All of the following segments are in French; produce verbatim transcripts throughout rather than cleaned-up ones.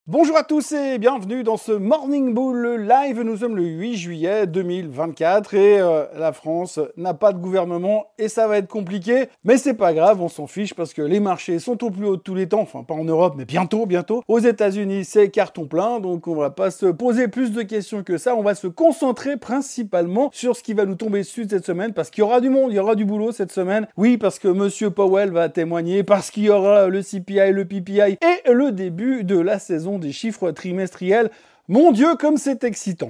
Bonjour à tous et bienvenue dans ce Morning Bull Live. Nous sommes le huit juillet deux mille vingt-quatre et euh, la France n'a pas de gouvernement et ça va être compliqué. Mais c'est pas grave, on s'en fiche parce que les marchés sont au plus haut de tous les temps. Enfin, pas en Europe, mais bientôt, bientôt. Aux États-Unis, c'est carton plein, donc on va pas se poser plus de questions que ça. On va se concentrer principalement sur ce qui va nous tomber dessus cette semaine parce qu'il y aura du monde, il y aura du boulot cette semaine. Oui, parce que Monsieur Powell va témoigner, parce qu'il y aura le C P I, le P P I et le début de la saison des chiffres trimestriels. Mon Dieu, comme c'est excitant!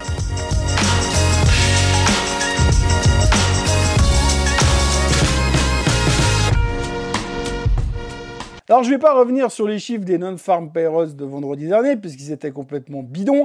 Alors, je ne vais pas revenir sur les chiffres des non-farm payrolls de vendredi dernier, puisqu'ils étaient complètement bidons.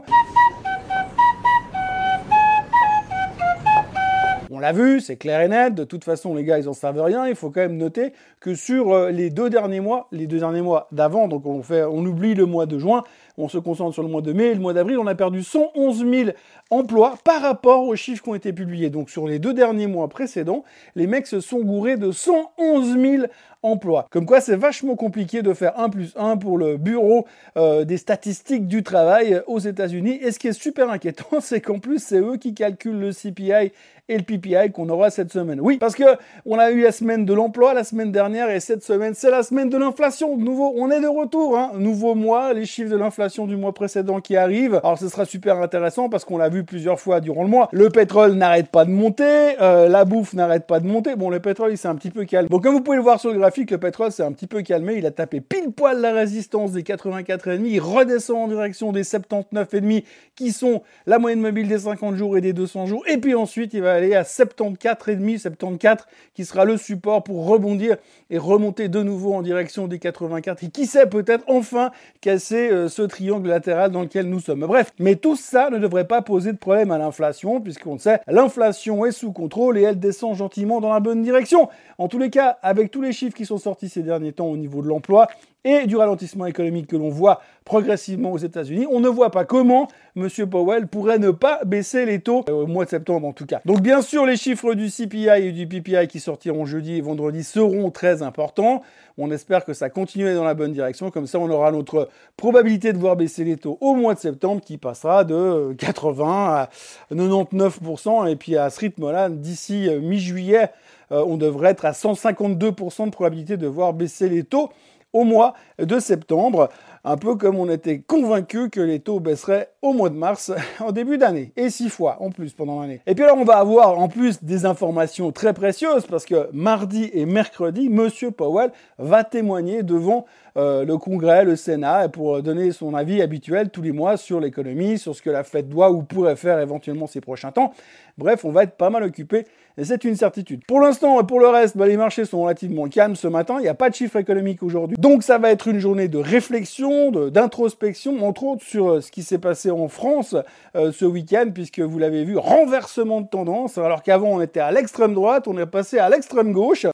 On l'a vu, c'est clair et net. De toute façon, les gars, ils en savent rien. Il faut quand même noter que sur les deux derniers mois, les deux derniers mois d'avant, donc on fait, on oublie le mois de juin, on se concentre sur le mois de mai et le mois d'avril, on a perdu cent onze mille emplois par rapport aux chiffres qui ont été publiés. Donc sur les deux derniers mois précédents, les mecs se sont gourés de cent onze mille emplois. Comme quoi, c'est vachement compliqué de faire un plus un pour le bureau euh, des statistiques du travail aux États-Unis. Et ce qui est super inquiétant, c'est qu'en plus, c'est eux qui calculent le C P I et le P P I qu'on aura cette semaine. Oui, parce que on a eu la semaine de l'emploi la semaine dernière et cette semaine, c'est la semaine de l'inflation. De nouveau, on est de retour, hein. Nouveau mois, les chiffres de l'inflation du mois précédent qui arrivent. Alors, ce sera super intéressant parce qu'on l'a vu plusieurs fois durant le mois. Le pétrole n'arrête pas de monter, euh, la bouffe n'arrête pas de monter. Bon, le pétrole, il s'est un petit peu calmé. Bon, comme vous pouvez le voir sur le graphique, le pétrole s'est un petit peu calmé. Il a tapé pile poil la résistance des quatre-vingt-quatre virgule cinq. Il redescend en direction des soixante-dix-neuf virgule cinq qui sont la moyenne mobile des cinquante jours et des deux cents jours. Et puis ensuite, il va aller à soixante-quatorze virgule cinq, soixante-quatorze qui sera le support pour rebondir et remonter de nouveau en direction des quatre-vingt-quatre. Et qui sait, peut-être enfin casser euh, ce triangle latéral dans lequel nous sommes. Bref, mais tout ça ne devrait pas poser de problème à l'inflation, puisqu'on le sait, l'inflation est sous contrôle et elle descend gentiment dans la bonne direction. En tous les cas, avec tous les chiffres qui sont sortis ces derniers temps au niveau de l'emploi et du ralentissement économique que l'on voit progressivement aux États-Unis, on ne voit pas comment M. Powell pourrait ne pas baisser les taux, euh, au mois de septembre en tout cas. Donc bien sûr, les chiffres du C P I et du P P I qui sortiront jeudi et vendredi seront très importants. On espère que ça continue dans la bonne direction, comme ça on aura notre probabilité de voir baisser les taux au mois de septembre qui passera de quatre-vingts à quatre-vingt-dix-neuf pour cent et puis à ce rythme-là, d'ici mi-juillet, euh, on devrait être à cent cinquante-deux pour cent de probabilité de voir baisser les taux au mois de septembre, un peu comme on était convaincu que les taux baisseraient au mois de mars en début d'année, et six fois en plus pendant l'année. Et puis alors on va avoir en plus des informations très précieuses, parce que mardi et mercredi, M. Powell va témoigner devant euh, le Congrès, le Sénat, pour donner son avis habituel tous les mois sur l'économie, sur ce que la Fed doit ou pourrait faire éventuellement ces prochains temps. Bref, on va être pas mal occupé, et c'est une certitude. Pour l'instant, pour le reste, bah, les marchés sont relativement calmes ce matin, il n'y a pas de chiffres économiques aujourd'hui. Donc ça va être une journée de réflexion, de, d'introspection, entre autres sur euh, ce qui s'est passé en France euh, ce week-end, puisque vous l'avez vu, renversement de tendance, alors qu'avant on était à l'extrême droite, on est passé à l'extrême gauche.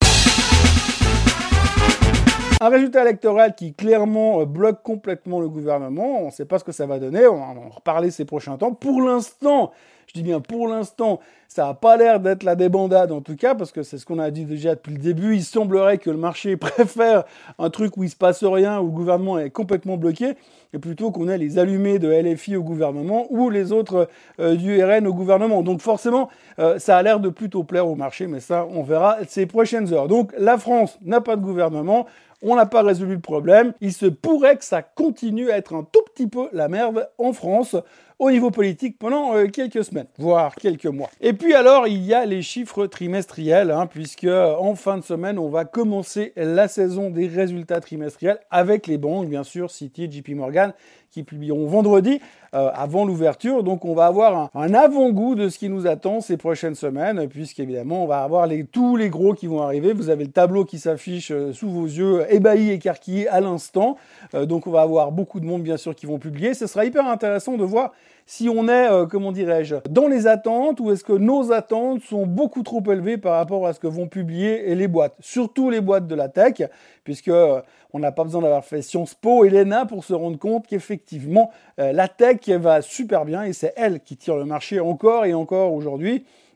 Un résultat électoral qui clairement bloque complètement le gouvernement. On ne sait pas ce que ça va donner. On va en reparler ces prochains temps. Pour l'instant, je dis bien pour l'instant, ça n'a pas l'air d'être la débandade en tout cas, parce que c'est ce qu'on a dit déjà depuis le début. Il semblerait que le marché préfère un truc où il ne se passe rien, où le gouvernement est complètement bloqué, et plutôt qu'on ait les allumés de L F I au gouvernement ou les autres euh, du R N au gouvernement. Donc forcément, euh, ça a l'air de plutôt plaire au marché, mais ça, on verra ces prochaines heures. Donc la France n'a pas de gouvernement. On n'a pas résolu le problème. Il se pourrait que ça continue à être un tout petit peu la merde en France au niveau politique pendant euh, quelques semaines, voire quelques mois. Et puis alors, il y a les chiffres trimestriels, hein, puisque en fin de semaine, on va commencer la saison des résultats trimestriels avec les banques, bien sûr, Citi, J P Morgan, qui publieront vendredi euh, avant l'ouverture. Donc on va avoir un, un avant-goût de ce qui nous attend ces prochaines semaines, puisqu'évidemment on va avoir les, tous les gros qui vont arriver. Vous avez le tableau qui s'affiche euh, sous vos yeux, ébahis, écarquillés à l'instant. Euh, donc on va avoir beaucoup de monde bien sûr qui vont publier. Ce sera hyper intéressant de voir si on est, euh, comment dirais-je, dans les attentes ou est-ce que nos attentes sont beaucoup trop élevées par rapport à ce que vont publier les boîtes. Surtout les boîtes de la tech, puisque euh, on n'a pas besoin d'avoir fait Sciences Po et l'E N A pour se rendre compte qu'effectivement, euh, la tech va super bien et c'est elle qui tire le marché encore et encore aujourd'hui.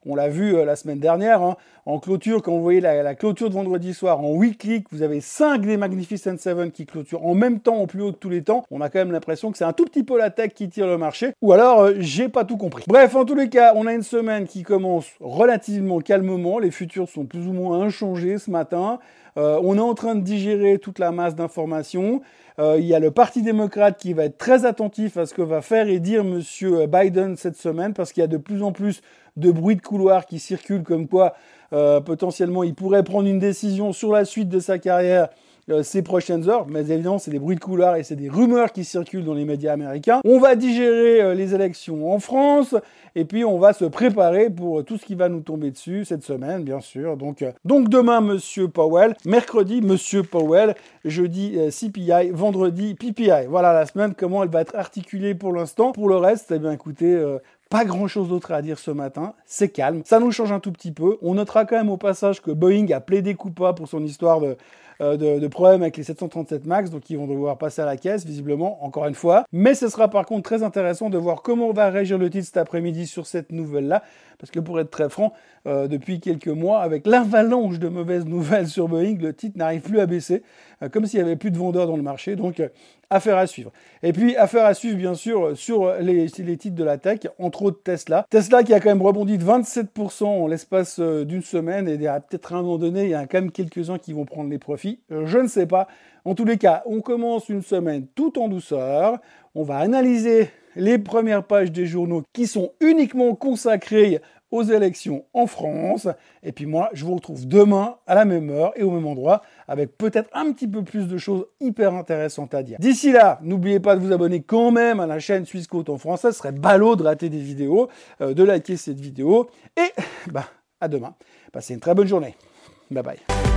On l'a vu euh, la semaine dernière, hein, en clôture, quand vous voyez la, la clôture de vendredi soir en weekly, vous avez cinq des Magnificent Seven qui clôturent en même temps au plus haut de tous les temps. On a quand même l'impression que c'est un tout petit peu la tech qui tire le marché. Ou alors, euh, j'ai pas tout compris. Bref, en tous les cas, on a une semaine qui commence relativement calmement. Les futurs sont plus ou moins inchangés ce matin. Euh, on est en train de digérer toute la masse d'informations. Euh, il y a le Parti démocrate qui va être très attentif à ce que va faire et dire Monsieur Biden cette semaine, parce qu'il y a de plus en plus de bruits de couloir qui circulent comme quoi euh, potentiellement il pourrait prendre une décision sur la suite de sa carrière euh, ces prochaines heures. Mais évidemment, c'est des bruits de couloir et c'est des rumeurs qui circulent dans les médias américains. On va digérer euh, les élections en France et puis on va se préparer pour tout ce qui va nous tomber dessus cette semaine, bien sûr. Donc, euh, donc demain, Monsieur Powell, mercredi, Monsieur Powell, jeudi euh, C P I, vendredi P P I. Voilà la semaine, comment elle va être articulée pour l'instant. Pour le reste, eh bien écoutez... Euh, Pas grand-chose d'autre à dire ce matin, c'est calme, ça nous change un tout petit peu. On notera quand même au passage que Boeing a plaidé coupable pour son histoire de, euh, de, de problème avec les sept cent trente-sept MAX, donc ils vont devoir passer à la caisse, visiblement, encore une fois. Mais ce sera par contre très intéressant de voir comment va réagir le titre cet après-midi sur cette nouvelle-là, parce que pour être très franc, euh, depuis quelques mois, avec l'avalanche de mauvaises nouvelles sur Boeing, le titre n'arrive plus à baisser, euh, comme s'il n'y avait plus de vendeurs dans le marché, donc... Euh, Affaire à suivre. Et puis, affaire à suivre, bien sûr, sur les, les titres de la tech, entre autres Tesla. Tesla qui a quand même rebondi de vingt-sept pour cent en l'espace d'une semaine, et il y a peut-être à un moment donné, il y a quand même quelques-uns qui vont prendre les profits. Je ne sais pas. En tous les cas, on commence une semaine tout en douceur. On va analyser les premières pages des journaux qui sont uniquement consacrées aux élections en France. Et puis moi, je vous retrouve demain à la même heure et au même endroit avec peut-être un petit peu plus de choses hyper intéressantes à dire. D'ici là, n'oubliez pas de vous abonner quand même à la chaîne Suisse Côte en français. Ce serait ballot de rater des vidéos, euh, de liker cette vidéo. Et bah, à demain. Passez une très bonne journée. Bye bye.